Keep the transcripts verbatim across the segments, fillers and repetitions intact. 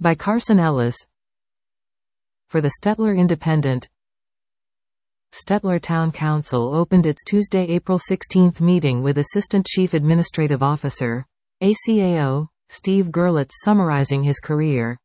By Carson Ellis. For the Stettler Independent. Stettler Town Council opened its Tuesday, April sixteenth meeting with Assistant Chief Administrative Officer, A C A O, Steve Gerlitz summarizing his career.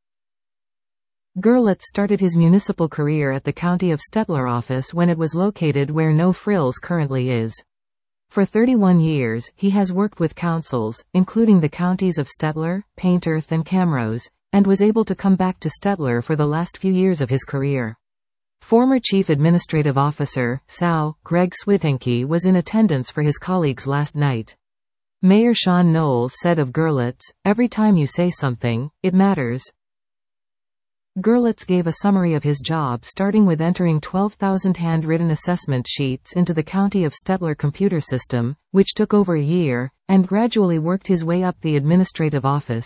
Gerlitz started his municipal career at the County of Stettler office when it was located where No Frills currently is. For thirty-one years, he has worked with councils, including the counties of Stettler, Painterth and Camrose, and was able to come back to Stettler for the last few years of his career. Former Chief Administrative Officer, S A O, Greg Switenke was in attendance for his colleagues last night. Mayor Sean Knowles said of Gerlitz, "Every time you say something, it matters." Gerlitz gave a summary of his job, starting with entering twelve thousand handwritten assessment sheets into the County of Stettler computer system, which took over a year, and gradually worked his way up the administrative office.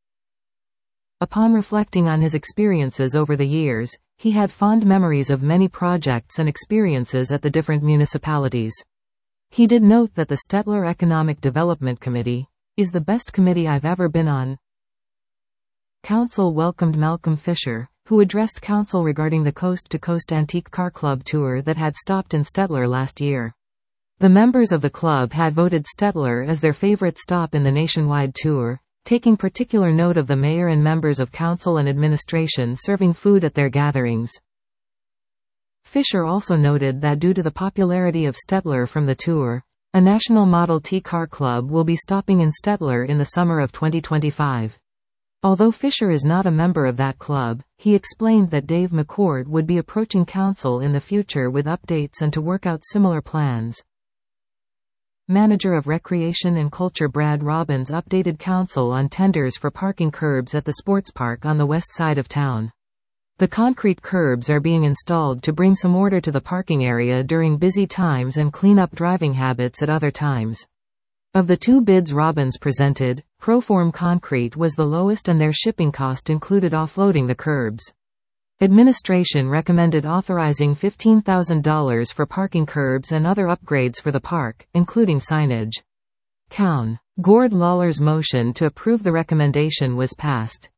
Upon reflecting on his experiences over the years, he had fond memories of many projects and experiences at the different municipalities. He did note that the Stettler Economic Development Committee is the best committee I've ever been on. Council welcomed Malcolm Fisher, who addressed Council regarding the Coast to Coast Antique Car Club tour that had stopped in Stettler last year. The members of the club had voted Stettler as their favorite stop in the nationwide tour, taking particular note of the mayor and members of council and administration serving food at their gatherings. Fisher also noted that due to the popularity of Stettler from the tour, a national Model T car club will be stopping in Stettler in the summer of twenty twenty-five. Although Fisher is not a member of that club, he explained that Dave McCord would be approaching council in the future with updates and to work out similar plans. Manager of Recreation and Culture Brad Robbins updated council on tenders for parking curbs at the sports park on the west side of town. The concrete curbs are being installed to bring some order to the parking area during busy times and clean up driving habits at other times. Of the two bids Robbins presented, Proform Concrete was the lowest and their shipping cost included offloading the curbs. Administration recommended authorizing fifteen thousand dollars for parking curbs and other upgrades for the park, including signage. Coun. Gord Lawler's motion to approve the recommendation was passed.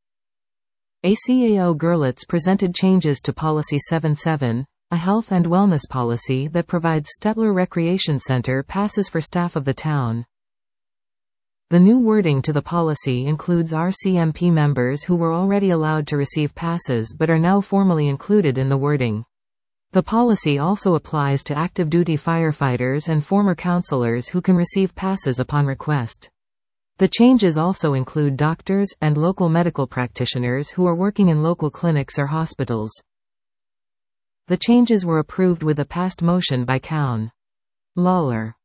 A C A O Gerlitz presented changes to Policy seventy-seven, a health and wellness policy that provides Stettler Recreation Center passes for staff of the town. The new wording to the policy includes R C M P members who were already allowed to receive passes but are now formally included in the wording. The policy also applies to active duty firefighters and former councilors who can receive passes upon request. The changes also include doctors and local medical practitioners who are working in local clinics or hospitals. The changes were approved with a passed motion by Coun. Lawler.